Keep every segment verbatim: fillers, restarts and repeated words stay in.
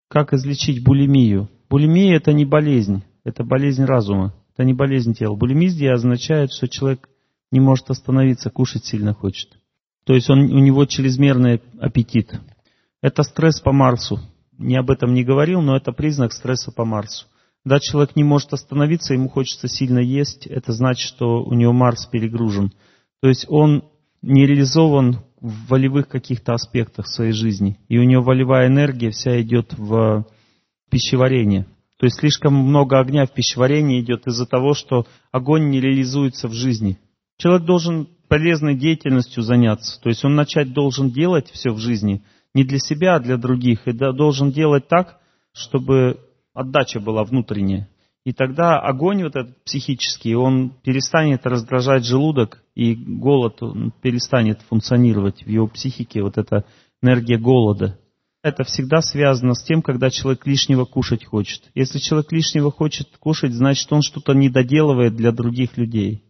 Как излечить булимию? Булимия — это не болезнь, это болезнь разума, это не болезнь тела. Булимия означает, что человек не может остановиться, кушать сильно хочет. То есть он, у него чрезмерный аппетит. Это стресс по Марсу. Не об этом не говорил, но это признак стресса по Марсу. Когда человек не может остановиться, ему хочется сильно есть, это значит, что у него Марс перегружен. То есть он не реализован в волевых каких-то аспектах своей жизни. И у него волевая энергия вся идет в пищеварение. То есть слишком много огня в пищеварении идет из-за того, что огонь не реализуется в жизни. Человек должен полезной деятельностью заняться. То есть он начать должен делать все в жизни не для себя, а для других. И должен делать так, чтобы отдача была внутренняя. И тогда огонь вот этот психический, он перестанет раздражать желудок, и голод перестанет функционировать в его психике, вот эта энергия голода. Это всегда связано с тем, когда человек лишнего кушать хочет. Если человек лишнего хочет кушать, значит, он что-то не доделывает для других людей.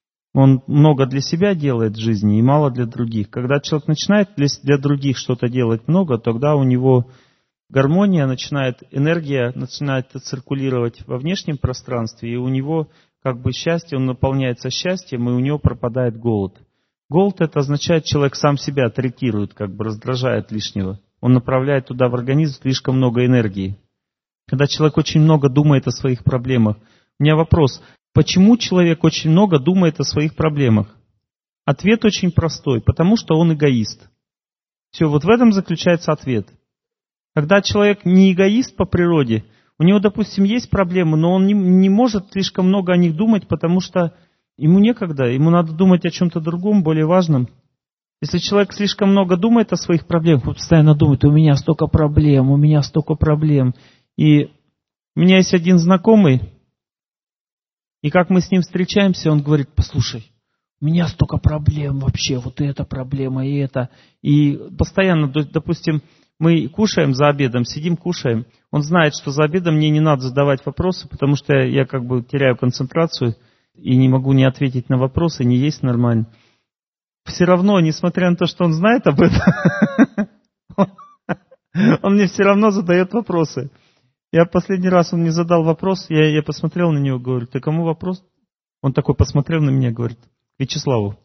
Он много для себя делает в жизни и мало для других. Когда человек начинает для других что-то делать много, тогда у него гармония начинает, энергия начинает циркулировать во внешнем пространстве, и у него как бы счастье, он наполняется счастьем, и у него пропадает голод. Голод — это означает, человек сам себя третирует, как бы раздражает лишнего. Он направляет туда в организм слишком много энергии. Когда человек очень много думает о своих проблемах. У меня вопрос, почему человек очень много думает о своих проблемах? Ответ очень простой, потому что он эгоист. Все, вот в этом заключается ответ. Когда человек не эгоист по природе, у него, допустим, есть проблемы, но он не, не может слишком много о них думать, потому что ему некогда, ему надо думать о чем-то другом, более важном. Если человек слишком много думает о своих проблемах, он постоянно думает, у меня столько проблем, у меня столько проблем. И у меня есть один знакомый, и как мы с ним встречаемся, он говорит, послушай, у меня столько проблем вообще, вот эта проблема и это. И постоянно, допустим, мы кушаем за обедом, сидим, кушаем. Он знает, что за обедом мне не надо задавать вопросы, потому что я, я как бы теряю концентрацию и не могу не ответить на вопросы, не есть нормально. Все равно, несмотря на то, что он знает об этом, он мне все равно задает вопросы. Я последний раз, он мне задал вопрос, я, я посмотрел на него, говорю, ты кому вопрос? Он такой посмотрел на меня, говорит, Вячеславу.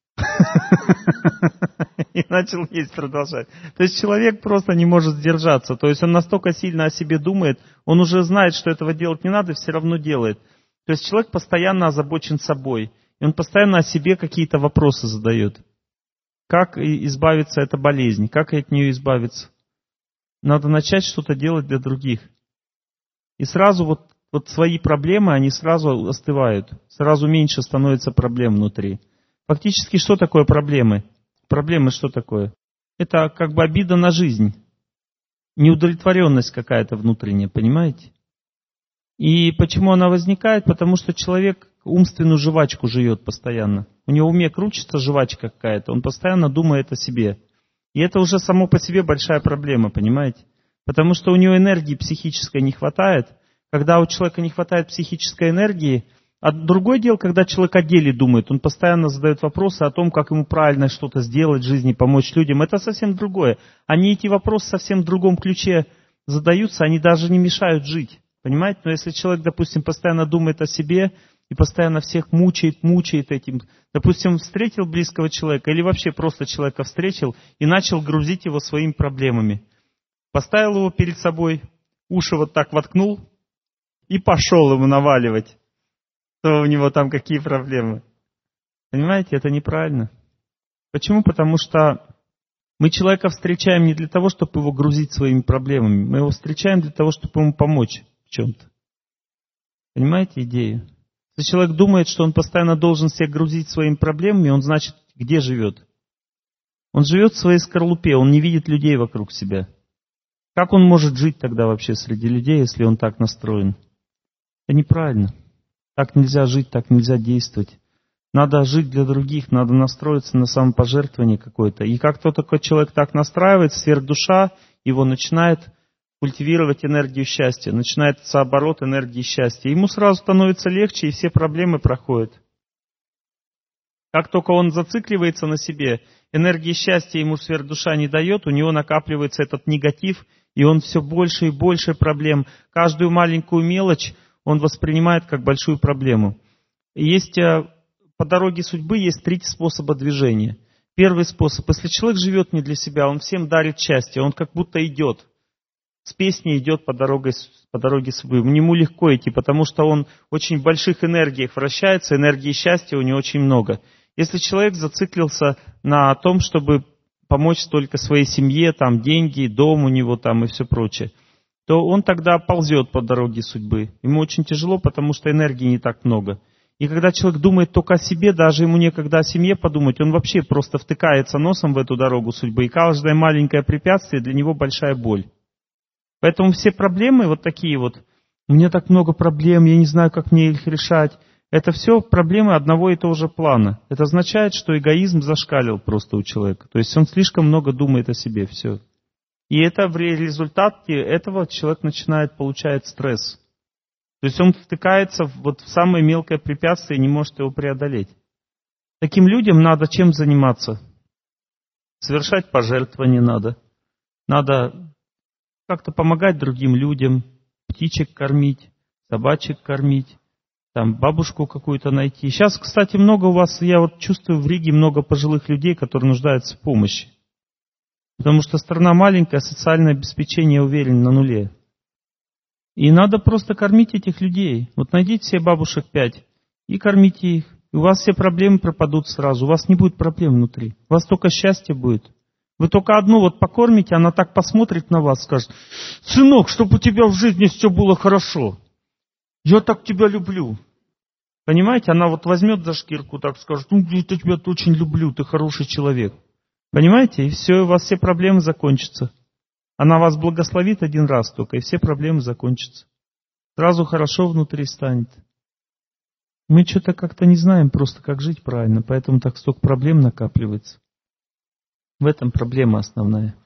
И начал есть, продолжать. То есть человек просто не может сдержаться. То есть он настолько сильно о себе думает, он уже знает, что этого делать не надо, все равно делает. То есть человек постоянно озабочен собой. И он постоянно о себе какие-то вопросы задает. Как избавиться от этой болезни? Как от нее избавиться? Надо начать что-то делать для других. И сразу вот, вот свои проблемы, они сразу остывают. Сразу меньше становится проблем внутри. Фактически, что такое проблемы? Проблемы что такое? Это как бы обида на жизнь. Неудовлетворенность какая-то внутренняя, понимаете? И почему она возникает? Потому что человек умственную жвачку жует постоянно. У него в уме крутится жвачка какая-то, он постоянно думает о себе. И это уже само по себе большая проблема, понимаете? Потому что у него энергии психической не хватает. Когда у человека не хватает психической энергии, а другое дело, когда человек о деле думает, он постоянно задает вопросы о том, как ему правильно что-то сделать в жизни, помочь людям. Это совсем другое. Они эти вопросы совсем в другом ключе задаются, они даже не мешают жить. Понимаете? Но если человек, допустим, постоянно думает о себе и постоянно всех мучает, мучает этим. Допустим, встретил близкого человека или вообще просто человека встретил и начал грузить его своими проблемами. Поставил его перед собой, уши вот так воткнул и пошел ему наваливать. Что у него там какие проблемы. Понимаете, это неправильно. Почему? Потому что мы человека встречаем не для того, чтобы его грузить своими проблемами. Мы его встречаем для того, чтобы ему помочь в чем-то. Понимаете идею? Если человек думает, что он постоянно должен себя грузить своими проблемами, он, значит, где живет? Он живет в своей скорлупе, он не видит людей вокруг себя. Как он может жить тогда вообще среди людей, если он так настроен? Это неправильно. Так нельзя жить, так нельзя действовать. Надо жить для других, надо настроиться на самопожертвование какое-то. И как только такой человек так настраивает, сверхдуша его начинает культивировать энергию счастья, начинается оборот энергии счастья. Ему сразу становится легче, и все проблемы проходят. Как только он зацикливается на себе, энергии счастья ему сверхдуша не дает, у него накапливается этот негатив, И он все больше и больше проблем. Каждую маленькую мелочь он воспринимает как большую проблему. Есть, по дороге судьбы есть три способа движения. Первый способ. Если человек живет не для себя, он всем дарит счастье. Он как будто идет. С песней идет по дороге, по дороге судьбы. Ему легко идти, потому что он в очень больших энергиях вращается. Энергии счастья у него очень много. Если человек зациклился на том, чтобы помочь только своей семье, там деньги, дом у него там и все прочее, то он тогда ползет по дороге судьбы. Ему очень тяжело, потому что энергии не так много. И когда человек думает только о себе, даже ему некогда о семье подумать, он вообще просто втыкается носом в эту дорогу судьбы, и каждое маленькое препятствие для него большая боль. Поэтому все проблемы вот такие вот, у меня так много проблем, я не знаю, как мне их решать, это все проблемы одного и того же плана. Это означает, что эгоизм зашкалил просто у человека. То есть он слишком много думает о себе, все. И это в результате этого человек начинает получать стресс. То есть он втыкается вот в самое мелкое препятствие и не может его преодолеть. Таким людям надо чем заниматься? Совершать пожертвования надо. Надо как-то помогать другим людям, птичек кормить, собачек кормить, там бабушку какую-то найти. Сейчас, кстати, много у вас, я вот чувствую в Риге много пожилых людей, которые нуждаются в помощи. Потому что страна маленькая, социальное обеспечение, уверен, на нуле. И надо просто кормить этих людей. Вот найдите себе бабушек пять и кормите их. И у вас все проблемы пропадут сразу. У вас не будет проблем внутри. У вас только счастье будет. Вы только одну вот покормите, она так посмотрит на вас, скажет: «Сынок, чтобы у тебя в жизни все было хорошо. Я так тебя люблю». Понимаете, она вот возьмет за шкирку, так скажет: «Ну, я тебя очень люблю, ты хороший человек». Понимаете, и все, у вас все проблемы закончатся. Она вас благословит один раз только, и все проблемы закончатся. Сразу хорошо внутри станет. Мы что-то как-то не знаем просто, как жить правильно, поэтому так столько проблем накапливается. В этом проблема основная.